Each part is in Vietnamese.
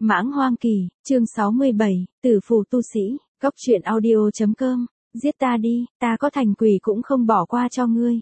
Mãng Hoang Kỳ, chương 67, Tử Phù Tu Sĩ, Cốc truyện audio.com, giết ta đi, ta có thành quỷ cũng không bỏ qua cho ngươi.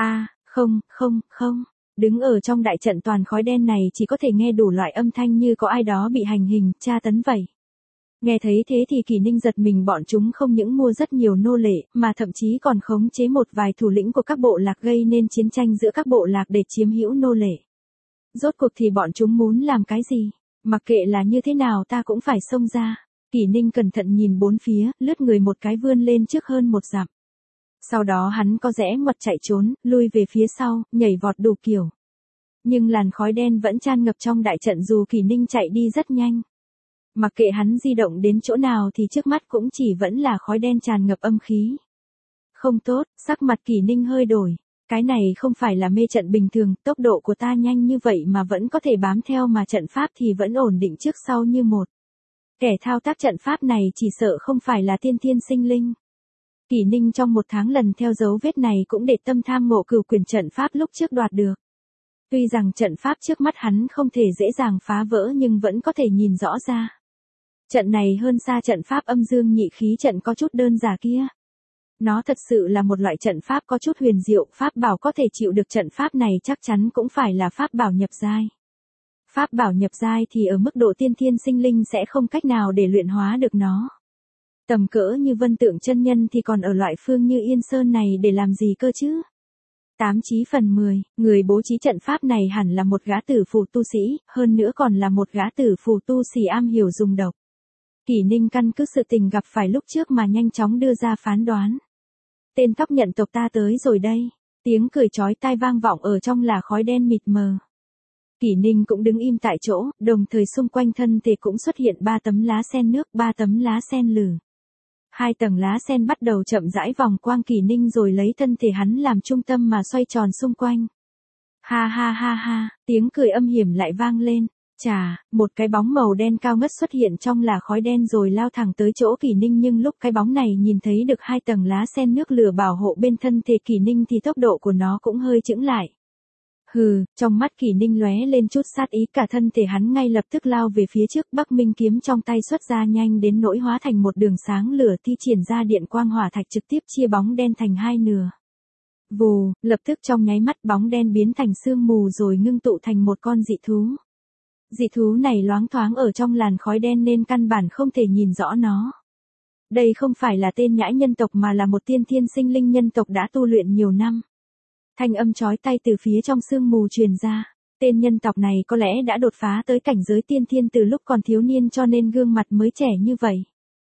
Không. Đứng ở trong đại trận toàn khói đen này chỉ có thể nghe đủ loại âm thanh như có ai đó bị hành hình, tra tấn vậy. Nghe thấy thế thì Kỳ Ninh giật mình, bọn chúng không những mua rất nhiều nô lệ, mà thậm chí còn khống chế một vài thủ lĩnh của các bộ lạc, gây nên chiến tranh giữa các bộ lạc để chiếm hữu nô lệ. Rốt cuộc thì bọn chúng muốn làm cái gì? Mặc kệ là như thế nào ta cũng phải xông ra. Kỳ Ninh cẩn thận nhìn bốn phía, lướt người một cái vươn lên trước hơn một dặm. Sau đó hắn có rẽ ngoặt chạy trốn, lui về phía sau, nhảy vọt đủ kiểu. Nhưng làn khói đen vẫn tràn ngập trong đại trận dù Kỳ Ninh chạy đi rất nhanh. Mặc kệ hắn di động đến chỗ nào thì trước mắt cũng chỉ vẫn là khói đen tràn ngập âm khí. Không tốt, sắc mặt Kỳ Ninh hơi đổi. Cái này không phải là mê trận bình thường, tốc độ của ta nhanh như vậy mà vẫn có thể bám theo, mà trận pháp thì vẫn ổn định trước sau như một. Kẻ thao tác trận pháp này chỉ sợ không phải là tiên thiên sinh linh. Kỳ Ninh trong một tháng lần theo dấu vết này cũng để tâm tham ngộ cửu quyền trận pháp lúc trước đoạt được. Tuy rằng trận pháp trước mắt hắn không thể dễ dàng phá vỡ nhưng vẫn có thể nhìn rõ ra. Trận này hơn xa trận pháp âm dương nhị khí trận có chút đơn giản kia. Nó thật sự là một loại trận pháp có chút huyền diệu, pháp bảo có thể chịu được trận pháp này chắc chắn cũng phải là pháp bảo nhập giai. Pháp bảo nhập giai thì ở mức độ tiên thiên sinh linh sẽ không cách nào để luyện hóa được nó. Tầm cỡ như Vân Tượng chân nhân thì còn ở loại phương như Yên Sơn này để làm gì cơ chứ? 8/10, người bố trí trận pháp này hẳn là một gã tử phù tu sĩ, hơn nữa còn là một gã tử phù tu sĩ am hiểu dùng độc. Kỳ Ninh căn cứ sự tình gặp phải lúc trước mà nhanh chóng đưa ra phán đoán. Tên Tóc Nhận tộc ta tới rồi đây. Tiếng cười chói tai vang vọng ở trong là khói đen mịt mờ. Kỳ Ninh cũng đứng im tại chỗ, đồng thời xung quanh thân thể cũng xuất hiện 3 tấm lá sen nước, 3 tấm lá sen lử. 2 tầng lá sen bắt đầu chậm rãi vòng quang Kỳ Ninh rồi lấy thân thể hắn làm trung tâm mà xoay tròn xung quanh. Ha, tiếng cười âm hiểm lại vang lên. Chà, một cái bóng màu đen cao ngất xuất hiện trong là khói đen rồi lao thẳng tới chỗ Kỳ Ninh, nhưng lúc cái bóng này nhìn thấy được 2 tầng lá sen nước lửa bảo hộ bên thân thể Kỳ Ninh thì tốc độ của nó cũng hơi chững lại. Hừ, trong mắt Kỳ Ninh lóe lên chút sát ý, cả thân thể hắn ngay lập tức lao về phía trước, Bắc Minh kiếm trong tay xuất ra nhanh đến nỗi hóa thành một đường sáng lửa, thi triển ra điện quang hỏa thạch trực tiếp chia bóng đen thành hai nửa. Vù, lập tức trong nháy mắt bóng đen biến thành sương mù rồi ngưng tụ thành một con dị thú. Dị thú này loáng thoáng ở trong làn khói đen nên căn bản không thể nhìn rõ nó. Đây không phải là tên nhãi nhân tộc mà là một tiên thiên sinh linh nhân tộc đã tu luyện nhiều năm. Thanh âm chói tai từ phía trong sương mù truyền ra. Tên nhân tộc này có lẽ đã đột phá tới cảnh giới tiên thiên từ lúc còn thiếu niên cho nên gương mặt mới trẻ như vậy.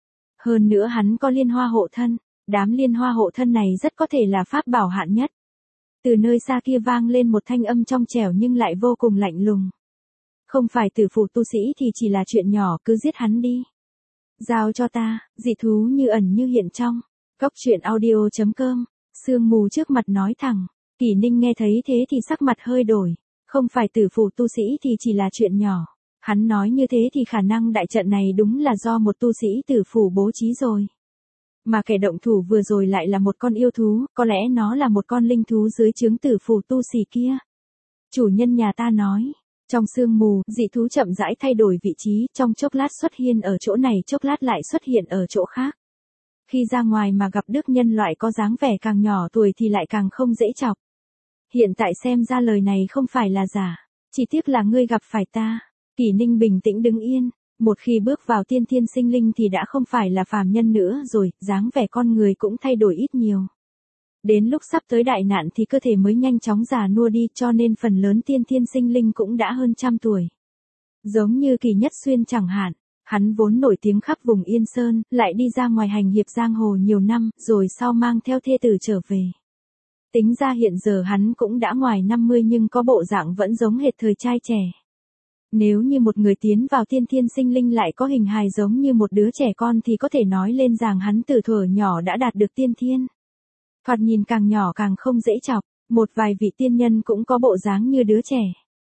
Hơn nữa hắn có liên hoa hộ thân. Đám liên hoa hộ thân này rất có thể là pháp bảo hạn nhất. Từ nơi xa kia vang lên một thanh âm trong trẻo nhưng lại vô cùng lạnh lùng. Không phải tử phù tu sĩ thì chỉ là chuyện nhỏ, cứ giết hắn đi. Giao cho ta, dị thú như ẩn như hiện trong. Cốc truyện audio.com, sương mù trước mặt nói thẳng. Kỳ Ninh nghe thấy thế thì sắc mặt hơi đổi. Không phải tử phù tu sĩ thì chỉ là chuyện nhỏ. Hắn nói như thế thì khả năng đại trận này đúng là do một tu sĩ tử phù bố trí rồi. Mà kẻ động thủ vừa rồi lại là một con yêu thú, có lẽ nó là một con linh thú dưới trướng tử phù tu sĩ kia. Chủ nhân nhà ta nói. Trong sương mù, dị thú chậm rãi thay đổi vị trí, trong chốc lát xuất hiện ở chỗ này, chốc lát lại xuất hiện ở chỗ khác. Khi ra ngoài mà gặp đức nhân loại có dáng vẻ càng nhỏ tuổi thì lại càng không dễ chọc. Hiện tại xem ra lời này không phải là giả, chỉ tiếc là ngươi gặp phải ta. Kỳ Ninh bình tĩnh đứng yên, một khi bước vào tiên thiên sinh linh thì đã không phải là phàm nhân nữa rồi, dáng vẻ con người cũng thay đổi ít nhiều. Đến lúc sắp tới đại nạn thì cơ thể mới nhanh chóng già nua đi, cho nên phần lớn tiên thiên sinh linh cũng đã hơn 100 tuổi. Giống như Kỳ Nhất Xuyên chẳng hạn, hắn vốn nổi tiếng khắp vùng Yên Sơn, lại đi ra ngoài hành hiệp giang hồ nhiều năm, rồi sau mang theo thê tử trở về. Tính ra hiện giờ hắn cũng đã ngoài 50 nhưng có bộ dạng vẫn giống hệt thời trai trẻ. Nếu như một người tiến vào tiên thiên sinh linh lại có hình hài giống như một đứa trẻ con thì có thể nói lên rằng hắn từ thuở nhỏ đã đạt được tiên thiên. Thoạt nhìn càng nhỏ càng không dễ chọc, một vài vị tiên nhân cũng có bộ dáng như đứa trẻ.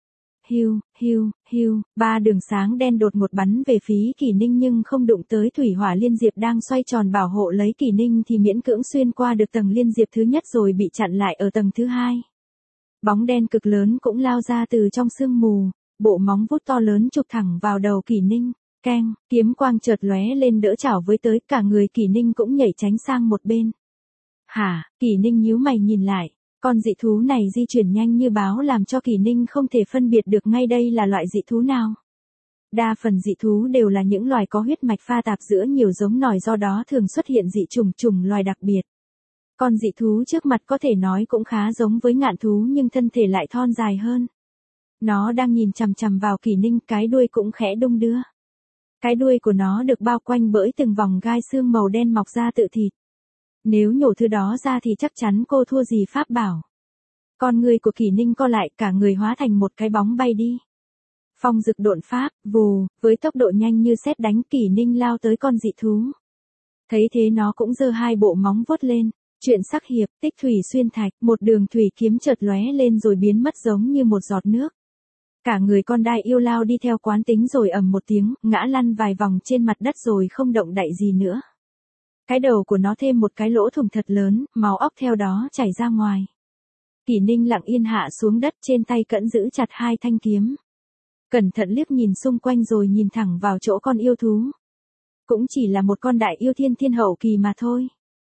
Hiu, 3 đường sáng đen đột ngột bắn về phía Kỳ Ninh nhưng không đụng tới thủy hỏa liên diệp đang xoay tròn bảo hộ lấy Kỳ Ninh thì miễn cưỡng xuyên qua được tầng liên diệp thứ nhất rồi bị chặn lại ở tầng thứ hai. Bóng đen cực lớn cũng lao ra từ trong sương mù, bộ móng vuốt to lớn chụp thẳng vào đầu Kỳ Ninh. Keng, kiếm quang chợt lóe lên đỡ chảo với tới, cả người Kỷ Ninh cũng nhảy tránh sang một bên. Hả? Kỷ Ninh nhíu mày nhìn lại, con dị thú này di chuyển nhanh như báo làm cho Kỷ Ninh không thể phân biệt được ngay đây là loại dị thú nào. Đa phần dị thú đều là những loài có huyết mạch pha tạp giữa nhiều giống nòi, do đó thường xuất hiện dị chủng loài đặc biệt. Con dị thú trước mặt có thể nói cũng khá giống với ngạn thú nhưng thân thể lại thon dài hơn. Nó đang nhìn chằm chằm vào Kỷ Ninh, cái đuôi cũng khẽ đung đưa. Cái đuôi của nó được bao quanh bởi từng vòng gai xương màu đen mọc ra tự thịt. Nếu nhổ thứ đó ra thì chắc chắn cô thua gì pháp bảo. Con người của Kỷ Ninh co lại, cả người hóa thành một cái bóng bay đi. Phong dực độn pháp, vù, với tốc độ nhanh như sét đánh, Kỷ Ninh lao tới con dị thú. Thấy thế nó cũng giơ hai bộ móng vuốt lên. Chuyện sắc hiệp, tích thủy xuyên thạch, một đường thủy kiếm chợt lóe lên rồi biến mất giống như một giọt nước. Cả người con đai yêu lao đi theo quán tính rồi ầm một tiếng, ngã lăn vài vòng trên mặt đất rồi không động đậy gì nữa. Cái đầu của nó thêm một cái lỗ thủng thật lớn, máu óc theo đó chảy ra ngoài. Kỷ Ninh lặng yên hạ xuống đất, trên tay cẫn giữ chặt hai thanh kiếm. Cẩn thận liếc nhìn xung quanh rồi nhìn thẳng vào chỗ con yêu thú. Cũng chỉ là một con đại yêu thiên hậu kỳ mà thôi.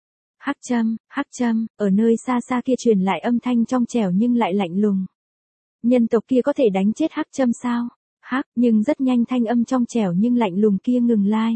Hắc châm, ở nơi xa xa kia truyền lại âm thanh trong trẻo nhưng lại lạnh lùng. Nhân tộc kia có thể đánh chết hắc châm sao? Nhưng rất nhanh thanh âm trong trẻo nhưng lạnh lùng kia ngừng lai.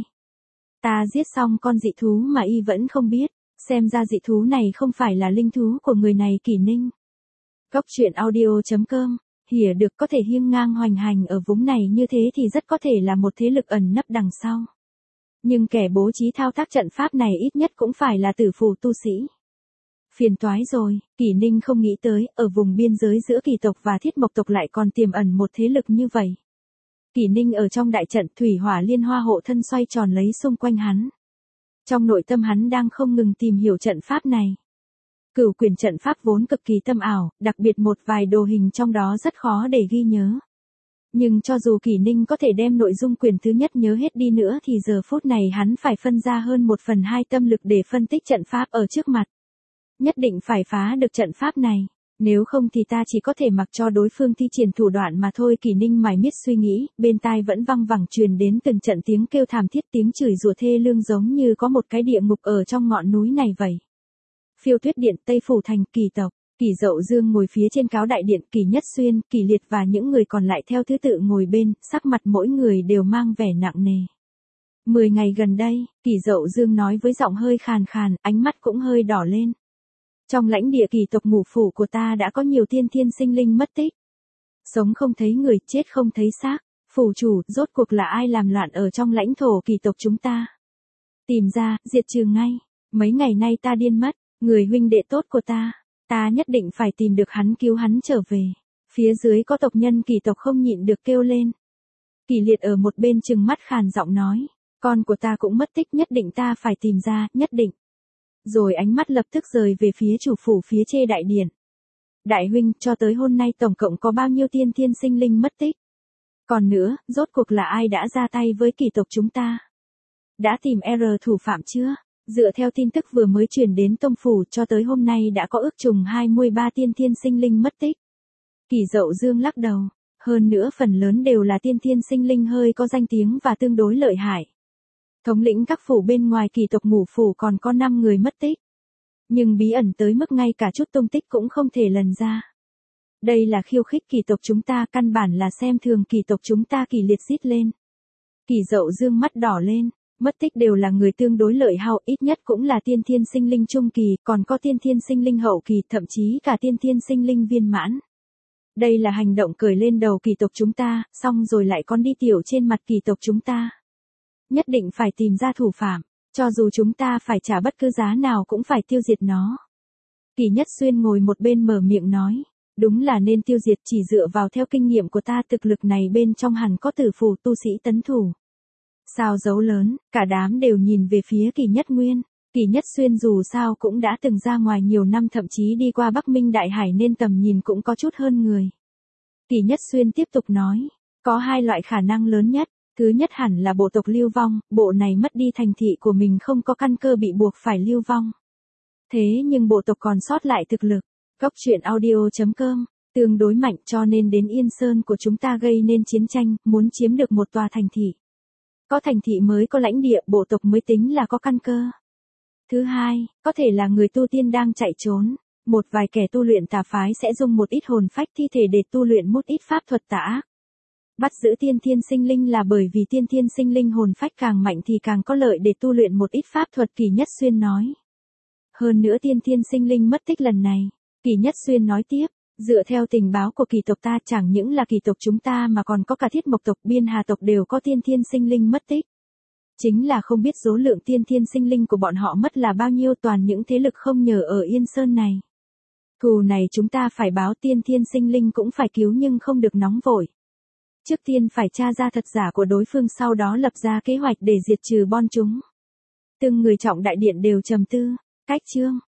Ta giết xong con dị thú mà y vẫn không biết, xem ra dị thú này không phải là linh thú của người này Kỷ Ninh. Góc truyện audio.com, hiểu được có thể hiêng ngang hoành hành ở vùng này như thế thì rất có thể là một thế lực ẩn nấp đằng sau. Nhưng kẻ bố trí thao tác trận pháp này ít nhất cũng phải là tử phù tu sĩ. Phiền toái rồi, Kỷ Ninh không nghĩ tới, ở vùng biên giới giữa Kỳ tộc và Thiết Mộc tộc lại còn tiềm ẩn một thế lực như vậy. Kỷ Ninh ở trong đại trận thủy hỏa liên hoa hộ thân xoay tròn lấy xung quanh hắn. Trong nội tâm hắn đang không ngừng tìm hiểu trận pháp này. Cửu quyền trận pháp vốn cực kỳ tâm ảo, đặc biệt một vài đồ hình trong đó rất khó để ghi nhớ. Nhưng cho dù Kỷ Ninh có thể đem nội dung quyền thứ nhất nhớ hết đi nữa thì giờ phút này hắn phải phân ra hơn 1/2 tâm lực để phân tích trận pháp ở trước mặt. Nhất định phải phá được trận pháp này, nếu không thì ta chỉ có thể mặc cho đối phương thi triển thủ đoạn mà thôi. Kỷ Ninh mải miết suy nghĩ, bên tai vẫn văng vẳng truyền đến từng trận tiếng kêu thảm thiết, tiếng chửi rủa thê lương giống như có một cái địa ngục ở trong ngọn núi này vậy. Phiêu Tuyết Điện, Tây Phủ Thành, Kỳ tộc. Kỷ Dậu Dương ngồi phía trên cáo đại điện, Kỷ Nhất Xuyên, Kỷ Liệt và những người còn lại theo thứ tự ngồi bên, sắc mặt mỗi người đều mang vẻ nặng nề. 10 ngày gần đây, Kỷ Dậu Dương nói với giọng hơi khàn khàn, ánh mắt cũng hơi đỏ lên. Trong lãnh địa Kỳ tộc ngũ phủ của ta đã có nhiều thiên sinh linh mất tích. Sống không thấy người, chết không thấy xác. Phủ chủ, rốt cuộc là ai làm loạn ở trong lãnh thổ Kỳ tộc chúng ta? Tìm ra, diệt trừ ngay. Mấy ngày nay ta điên mất, người huynh đệ tốt của ta. Ta nhất định phải tìm được hắn, cứu hắn trở về. Phía dưới có tộc nhân Kỳ tộc không nhịn được kêu lên. Kỷ Liệt ở một bên trừng mắt khàn giọng nói. Con của ta cũng mất tích, nhất định ta phải tìm ra, nhất định. Rồi ánh mắt lập tức rời về phía chủ phủ phía trên đại điện. Đại huynh, cho tới hôm nay tổng cộng có bao nhiêu thiên sinh linh mất tích? Còn nữa, rốt cuộc là ai đã ra tay với Kỳ tộc chúng ta? Đã tìm thủ phạm chưa? Dựa theo tin tức vừa mới truyền đến tông phủ, cho tới hôm nay đã có ước chừng 23 thiên sinh linh mất tích. Kỷ Dậu Dương lắc đầu. Hơn nữa phần lớn đều là thiên sinh linh hơi có danh tiếng và tương đối lợi hại. Thống lĩnh các phủ bên ngoài Kỳ tộc ngũ phủ còn có 5 người mất tích. Nhưng bí ẩn tới mức ngay cả chút tung tích cũng không thể lần ra. Đây là khiêu khích Kỳ tộc chúng ta, căn bản là xem thường Kỳ tộc chúng ta. Kỷ Liệt rít lên. Kỷ Dậu Dương mắt đỏ lên, mất tích đều là người tương đối lợi hại, ít nhất cũng là thiên sinh linh trung kỳ, còn có thiên sinh linh hậu kỳ, thậm chí cả thiên sinh linh viên mãn. Đây là hành động cởi lên đầu Kỳ tộc chúng ta, xong rồi lại còn đi tiểu trên mặt Kỳ tộc chúng ta. Nhất định phải tìm ra thủ phạm, cho dù chúng ta phải trả bất cứ giá nào cũng phải tiêu diệt nó. Kỷ Nhất Xuyên ngồi một bên mở miệng nói, đúng là nên tiêu diệt, chỉ dựa vào theo kinh nghiệm của ta thực lực này bên trong hẳn có tử phù tu sĩ tấn thủ. Sao giấu lớn, cả đám đều nhìn về phía Kỷ Nhất Nguyên. Kỷ Nhất Xuyên dù sao cũng đã từng ra ngoài nhiều năm, thậm chí đi qua Bắc Minh Đại Hải nên tầm nhìn cũng có chút hơn người. Kỷ Nhất Xuyên tiếp tục nói, có 2 loại khả năng lớn nhất. Thứ nhất hẳn là bộ tộc lưu vong, bộ này mất đi thành thị của mình không có căn cơ bị buộc phải lưu vong. Thế nhưng bộ tộc còn sót lại thực lực. Góc truyện audio.com, tương đối mạnh cho nên đến Yên Sơn của chúng ta gây nên chiến tranh, muốn chiếm được một tòa thành thị. Có thành thị mới có lãnh địa bộ tộc mới tính là có căn cơ. Thứ hai, có thể là người tu tiên đang chạy trốn. Một vài kẻ tu luyện tà phái sẽ dùng một ít hồn phách thi thể để tu luyện một ít pháp thuật tà ác. Bắt giữ tiên thiên sinh linh là bởi vì tiên thiên sinh linh hồn phách càng mạnh thì càng có lợi để tu luyện một ít pháp thuật, Kỳ Nhất Xuyên nói. Hơn nữa tiên thiên sinh linh mất tích lần này, Kỳ Nhất Xuyên nói tiếp, dựa theo tình báo của kỳ tộc ta chẳng những là kỳ tộc chúng ta mà còn có cả Thiết Mộc tộc, Biên Hà tộc đều có tiên thiên sinh linh mất tích. Chính là không biết số lượng tiên thiên sinh linh của bọn họ mất là bao nhiêu, toàn những thế lực không nhờ ở Yên Sơn này. Thù này chúng ta phải báo, tiên thiên sinh linh cũng phải cứu nhưng không được nóng vội. Trước tiên phải tra ra thật giả của đối phương, sau đó lập ra kế hoạch để diệt trừ bọn chúng. Từng người trọng đại điện đều trầm tư. Cách chương